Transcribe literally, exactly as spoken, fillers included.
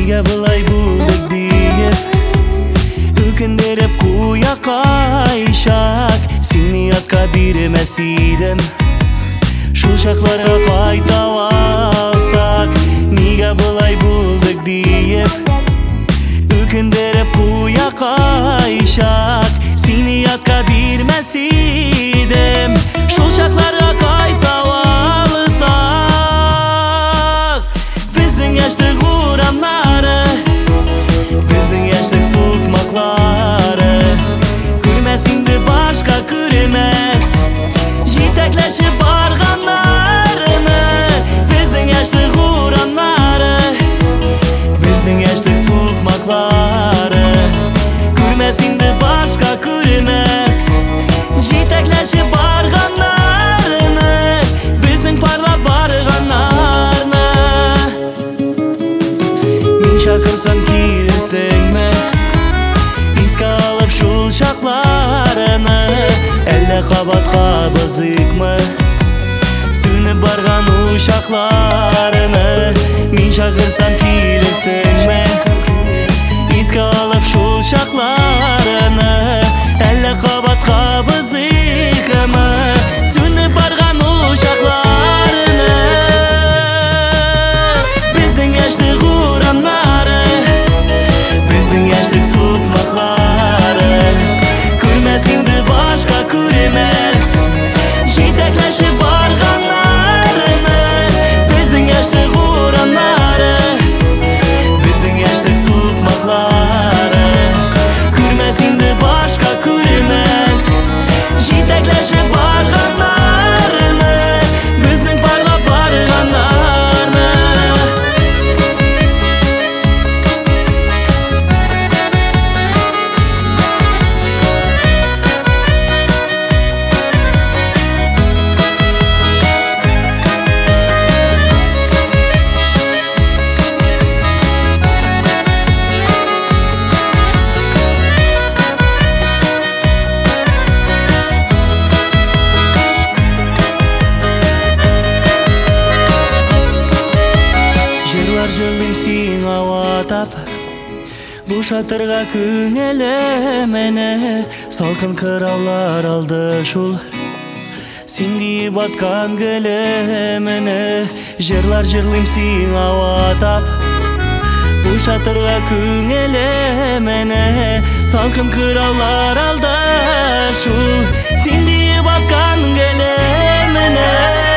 Nega былай булдык диеп өкіндіріп қуя қайшақ. Сені атқа бермес едім, шул шақларға қайта алсақ. Неге былай булдык диеп өкіндіріп қуя қайшақ. Сені атқа бермес едім, шул шақларға қайта алсақ. Біздің яштық урамнары, біздің яштық соқмақлары, көрмесіңді башқа көрмес, жетеклешіп барғандарыны. Біздің яштық урамнары, біздің яштық соқмақлары, көрмесіңді башқа көрмес, жетеклешіп барғандарыны. Біздің парлап барғандарыны. Мен шақырсам келерсің ме, еске алып шул шақларыны? Әлі қабатқа бызық ма, сөніп барған ушақларыны? Мен шақырсам келерсің ме, еске алып шул шақларыны? Әлі қабатқа бызық ма, сөніп барған ушақларыны? Біздің яштық урамнары, біздің яштық соқмақлары, көрмесіңді башқа көрмес, жетеклешіп барғандарыны. Біздің яштық урамнары, біздің яштық соқмақлары, көрмесіңді башқа көрмес, жетеклешіп барғандарыны. Біздің парлап барғандарыны. Жылым сен ауатап, бұл шатырға көңілімене, салқын қыраулар алды шул сендей батқан гүлімене. Жырлар жырлым сен ауатап, бұл шатырға көңілімене, салқын қыраулар алды шул сендей батқан гүлімене.